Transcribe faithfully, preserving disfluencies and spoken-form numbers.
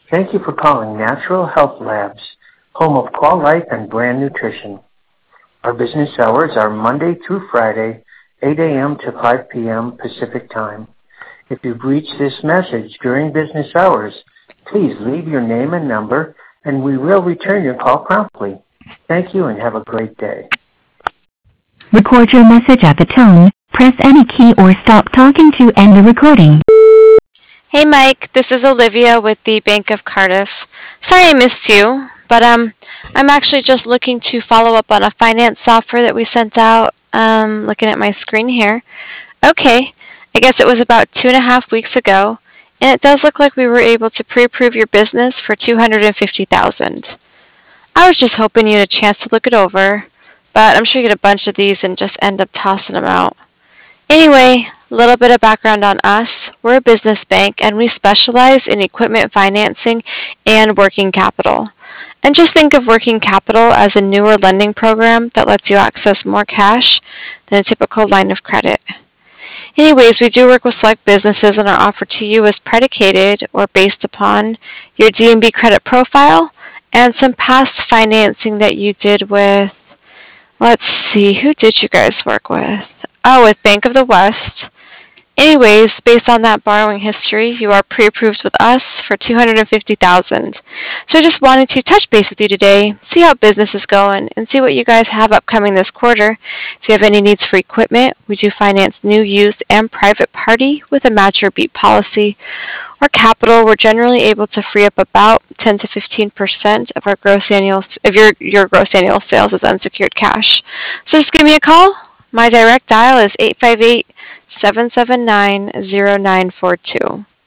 Thank you for calling Natural Health Labs, home of Qual Life and Brand Nutrition. Our business hours are Monday through Friday, eight a.m. to five p.m. Pacific Time. If you've reached this message during business hours, please leave your name and number, and we will return your call promptly. Thank you and have a great day. Record your message at the tone. Press any key or stop talking to end the recording. Hey Mike, this is Olivia with the Bank of Cardiff. Sorry I missed you, but um, I'm actually just looking to follow up on a finance software that we sent out. Um, looking at my screen here. Okay, I guess it was about two and a half weeks ago, and it does look like we were able to pre-approve your business for two hundred fifty thousand dollars. I was just hoping you had a chance to look it over, but I'm sure you get a bunch of these and just end up tossing them out. Anyway, a little bit of background on us. We're a business bank and we specialize in equipment financing and working capital. And just think of working capital as a newer lending program that lets you access more cash than a typical line of credit. Anyways, we do work with select businesses and our offer to you is predicated or based upon your D and B credit profile and some past financing that you did with, let's see, who did you guys work with? Oh, with Bank of the West. Anyways, based on that borrowing history, you are pre-approved with us for two hundred fifty thousand dollars. So I just wanted to touch base with you today, see how business is going, and see what you guys have upcoming this quarter. If you have any needs for equipment, we do finance new, used, and private party with a match or beat policy. Or capital, we're generally able to free up about ten to fifteen percent of our gross annual of your, your gross annual sales as unsecured cash. So just give me a call. My direct dial is eight five eight, seven seven nine, zero nine four two.